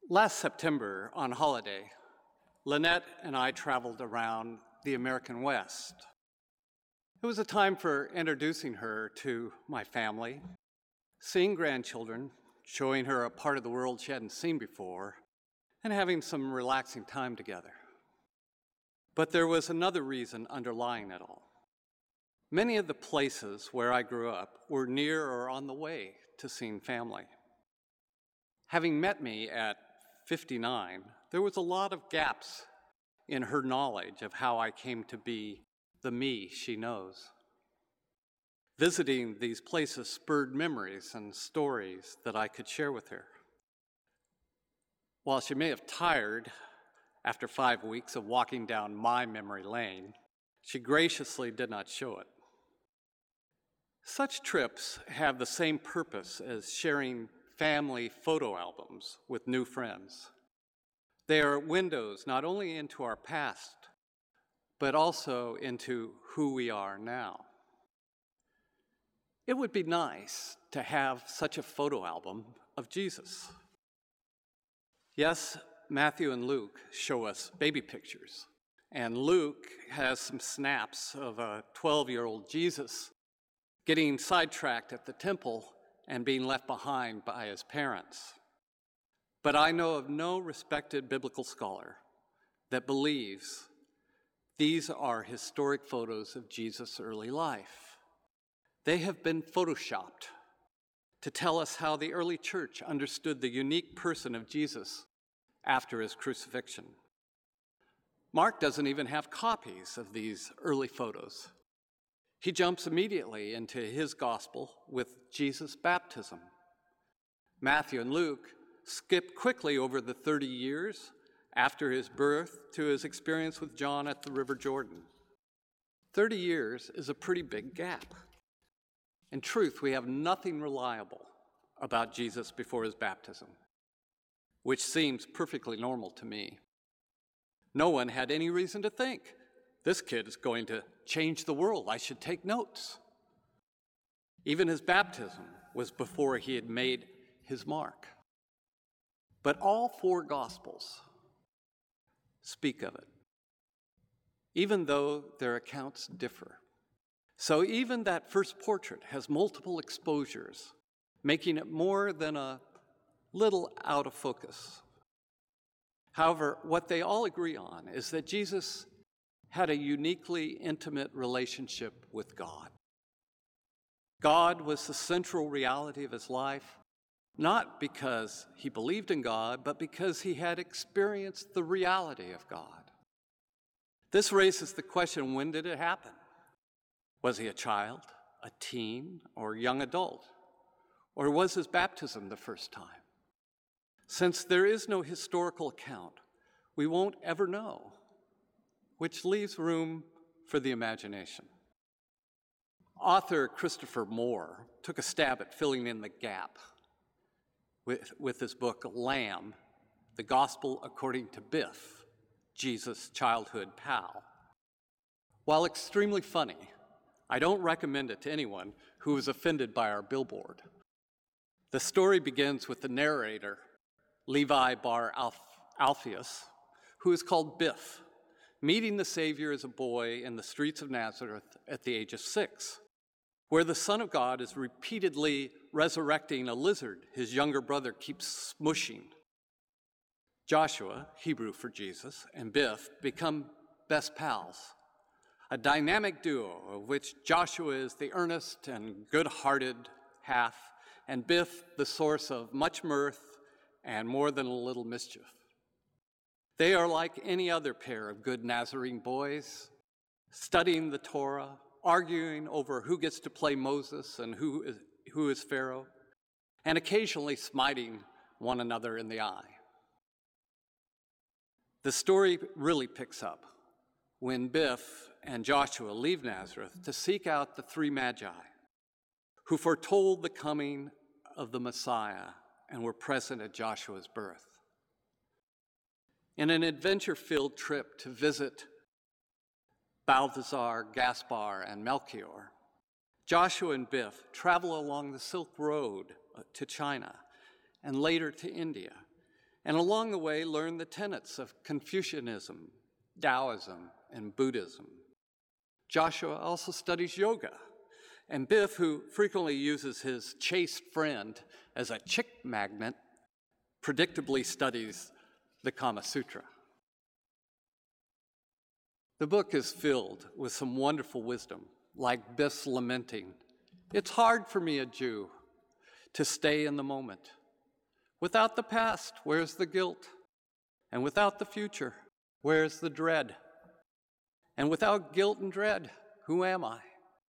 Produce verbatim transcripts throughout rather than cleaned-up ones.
Last September, on holiday, Lynette and I traveled around the American West. It was a time for introducing her to my family, seeing grandchildren, showing her a part of the world she hadn't seen before, and having some relaxing time together. But there was another reason underlying it all. Many of the places where I grew up were near or on the way to seeing family. Having met me at fifty-nine, there was a lot of gaps in her knowledge of how I came to be the me she knows. Visiting these places spurred memories and stories that I could share with her. While she may have tired after five weeks of walking down my memory lane, she graciously did not show it. Such trips have the same purpose as sharing family photo albums with new friends. They are windows not only into our past, but also into who we are now. It would be nice to have such a photo album of Jesus. Yes, Matthew and Luke show us baby pictures, and Luke has some snaps of a twelve-year-old Jesus getting sidetracked at the temple and being left behind by his parents. But I know of no respected biblical scholar that believes these are historic photos of Jesus' early life. They have been photoshopped to tell us how the early church understood the unique person of Jesus after his crucifixion. Mark doesn't even have copies of these early photos. He jumps immediately into his gospel with Jesus' baptism. Matthew and Luke skip quickly over the thirty years after his birth to his experience with John at the River Jordan. thirty years is a pretty big gap. In truth, we have nothing reliable about Jesus before his baptism, which seems perfectly normal to me. No one had any reason to think, this kid is going to change the world, I should take notes. Even his baptism was before he had made his mark. But all four Gospels speak of it, even though their accounts differ. So even that first portrait has multiple exposures, making it more than a little out of focus. However, what they all agree on is that Jesus had a uniquely intimate relationship with God. God was the central reality of his life, not because he believed in God, but because he had experienced the reality of God. This raises the question, when did it happen? Was he a child, a teen, or a young adult? Or was his baptism the first time? Since there is no historical account, we won't ever know, which leaves room for the imagination. Author Christopher Moore took a stab at filling in the gap with, with his book, Lamb, The Gospel According to Biff, Jesus' childhood pal. While extremely funny, I don't recommend it to anyone who is offended by our billboard. The story begins with the narrator, Levi Bar Alf- Alphaeus, who is called Biff, meeting the Savior as a boy in the streets of Nazareth at the age of six, where the Son of God is repeatedly resurrecting a lizard his younger brother keeps smushing. Joshua, Hebrew for Jesus, and Biff become best pals, a dynamic duo of which Joshua is the earnest and good-hearted half, and Biff the source of much mirth and more than a little mischief. They are like any other pair of good Nazarene boys, studying the Torah, arguing over who gets to play Moses and who is, who is Pharaoh, and occasionally smiting one another in the eye. The story really picks up when Biff and Joshua leave Nazareth to seek out the three magi who foretold the coming of the Messiah and were present at Joshua's birth. In an adventure-filled trip to visit Balthazar, Gaspar, and Melchior, Joshua and Biff travel along the Silk Road to China and later to India, and along the way learn the tenets of Confucianism, Taoism, and Buddhism. Joshua also studies yoga, and Biff, who frequently uses his chaste friend as a chick magnet, predictably studies the Kama Sutra. The book is filled with some wonderful wisdom, like Biff's lamenting, "It's hard for me, a Jew, to stay in the moment. Without the past, where's the guilt? And without the future, where's the dread? And without guilt and dread, who am I?"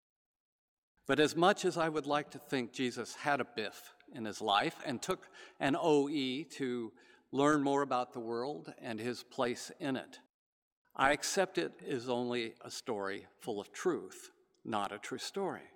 But as much as I would like to think Jesus had a Biff in his life and took an O E to learn more about the world and his place in it, I accept it is only a story full of truth, not a true story.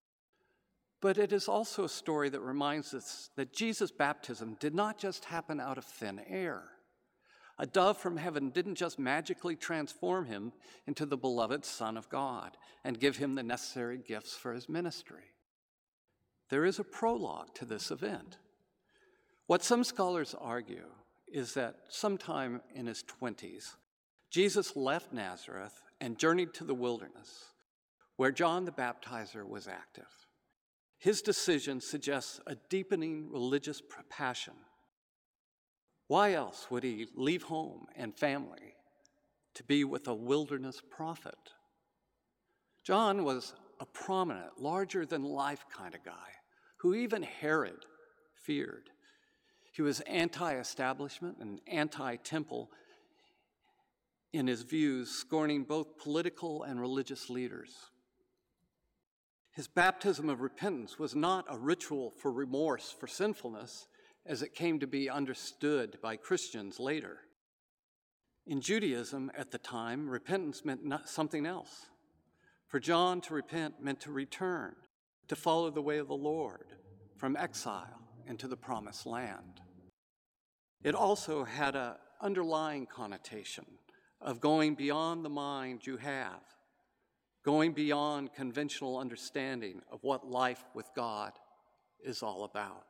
But it is also a story that reminds us that Jesus' baptism did not just happen out of thin air. A dove from heaven didn't just magically transform him into the beloved Son of God and give him the necessary gifts for his ministry. There is a prologue to this event. What some scholars argue is that sometime in his twenties, Jesus left Nazareth and journeyed to the wilderness, where John the Baptizer was active. His decision suggests a deepening religious passion. Why else would he leave home and family to be with a wilderness prophet? John was a prominent, larger-than-life kind of guy who even Herod feared. He was anti-establishment and anti-temple in his views, scorning both political and religious leaders. His baptism of repentance was not a ritual for remorse for sinfulness, as it came to be understood by Christians later. In Judaism at the time, repentance meant not something else. For John, to repent meant to return, to follow the way of the Lord from exile into the promised land. It also had an underlying connotation of going beyond the mind you have, going beyond conventional understanding of what life with God is all about.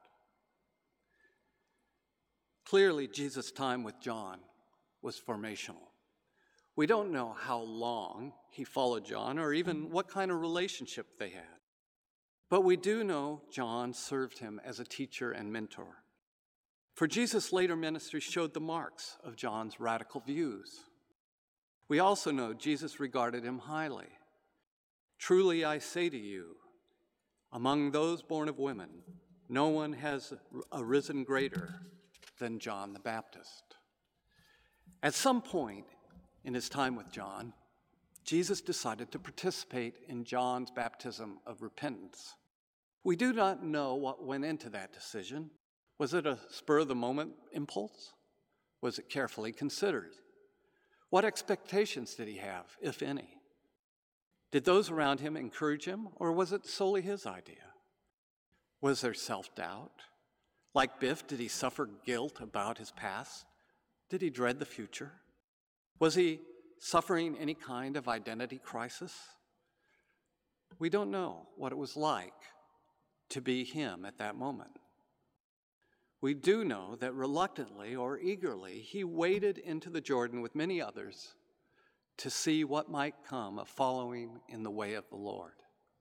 Clearly, Jesus' time with John was formational. We don't know how long he followed John or even what kind of relationship they had. But we do know John served him as a teacher and mentor. For Jesus' later ministry showed the marks of John's radical views. We also know Jesus regarded him highly. "Truly I say to you, among those born of women, no one has arisen greater than John the Baptist." At some point in his time with John, Jesus decided to participate in John's baptism of repentance. We do not know what went into that decision. Was it a spur-of-the-moment impulse? Was it carefully considered? What expectations did he have, if any? Did those around him encourage him, or was it solely his idea? Was there self-doubt? Like Biff, did he suffer guilt about his past? Did he dread the future? Was he suffering any kind of identity crisis? We don't know what it was like to be him at that moment. We do know that reluctantly or eagerly, he waded into the Jordan with many others to see what might come of following in the way of the Lord.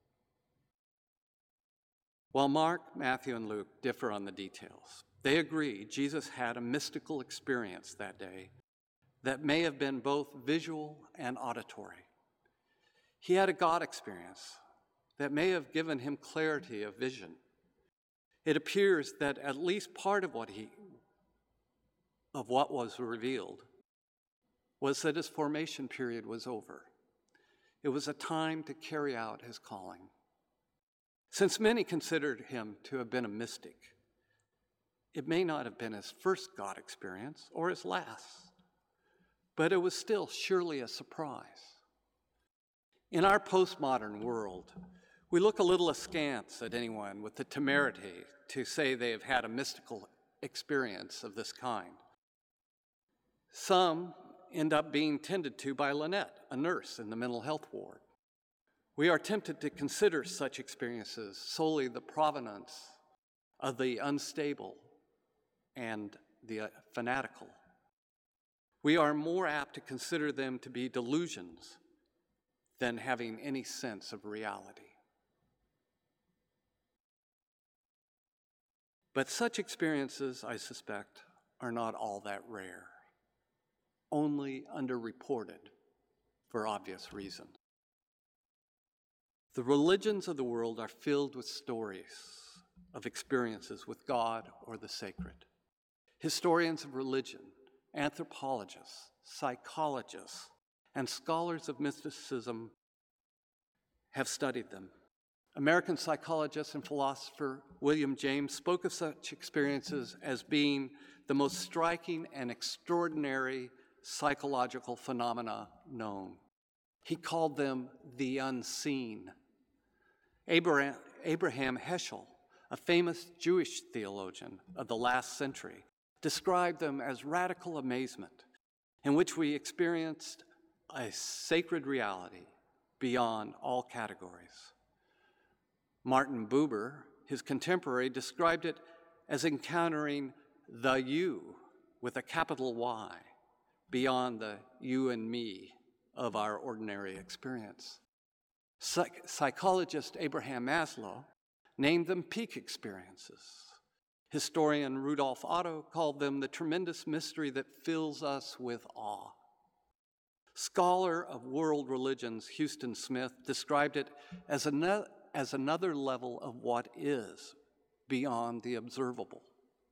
While Mark, Matthew, and Luke differ on the details, they agree Jesus had a mystical experience that day that may have been both visual and auditory. He had a God experience that may have given him clarity of vision. It appears that at least part of what he, of what was revealed was that his formation period was over. It was a time to carry out his calling. Since many considered him to have been a mystic, it may not have been his first God experience or his last, but it was still surely a surprise. In our postmodern world, we look a little askance at anyone with the temerity to say they have had a mystical experience of this kind. Some end up being tended to by Lynette, a nurse in the mental health ward. We are tempted to consider such experiences solely the provenance of the unstable and the uh, fanatical. We are more apt to consider them to be delusions than having any sense of reality. But such experiences, I suspect, are not all that rare, only underreported for obvious reasons. The religions of the world are filled with stories of experiences with God or the sacred. Historians of religion, anthropologists, psychologists, and scholars of mysticism have studied them. American psychologist and philosopher William James spoke of such experiences as being the most striking and extraordinary psychological phenomena known. He called them the unseen. Abraham, Abraham Heschel, a famous Jewish theologian of the last century, described them as radical amazement, in which we experienced a sacred reality beyond all categories. Martin Buber, his contemporary, described it as encountering the you with a capital Y beyond the you and me of our ordinary experience. Psych- psychologist Abraham Maslow named them peak experiences. Historian Rudolf Otto called them the tremendous mystery that fills us with awe. Scholar of world religions Houston Smith described it as, an- as another level of what is beyond the observable.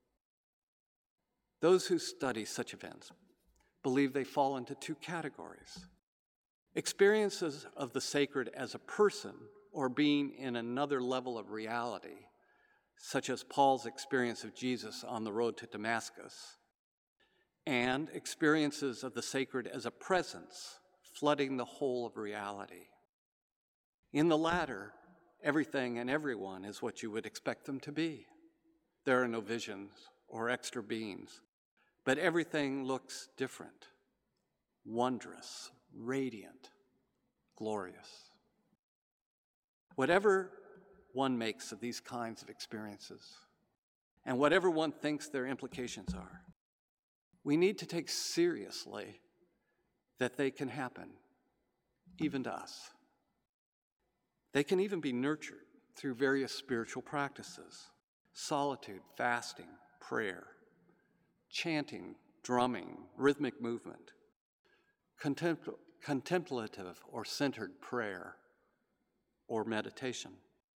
Those who study such events believe they fall into two categories: experiences of the sacred as a person or being in another level of reality, such as Paul's experience of Jesus on the road to Damascus, and experiences of the sacred as a presence flooding the whole of reality. In the latter, everything and everyone is what you would expect them to be. There are no visions or extra beings, but everything looks different, wondrous, radiant, glorious. Whatever one makes of these kinds of experiences, and whatever one thinks their implications are, we need to take seriously that they can happen, even to us. They can even be nurtured through various spiritual practices: solitude, fasting, prayer, chanting, drumming, rhythmic movement, contempl- contemplative or centered prayer, or meditation.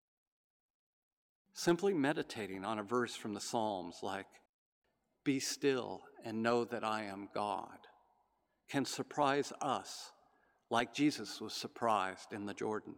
Simply meditating on a verse from the Psalms like, "Be still and know that I am God," can surprise us like Jesus was surprised in the Jordan.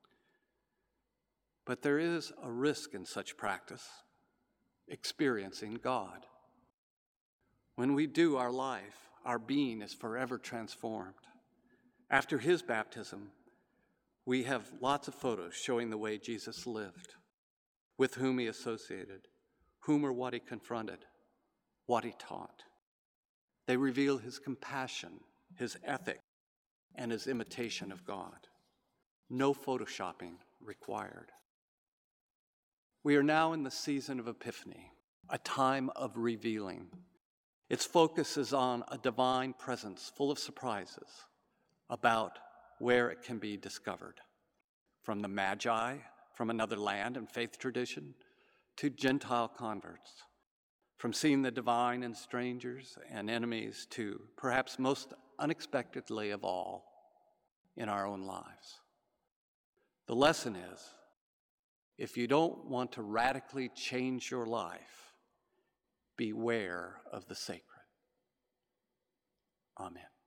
But there is a risk in such practice: experiencing God. When we do, our life, our being is forever transformed. After his baptism, we have lots of photos showing the way Jesus lived, with whom he associated, whom or what he confronted, what he taught. They reveal his compassion, his ethic, and his imitation of God. No photoshopping required. We are now in the season of Epiphany, a time of revealing. Its focus is on a divine presence full of surprises about where it can be discovered. From the Magi from another land and faith tradition to Gentile converts, from seeing the divine in strangers and enemies to, perhaps most unexpectedly of all, in our own lives. The lesson is, if you don't want to radically change your life, beware of the sacred. Amen.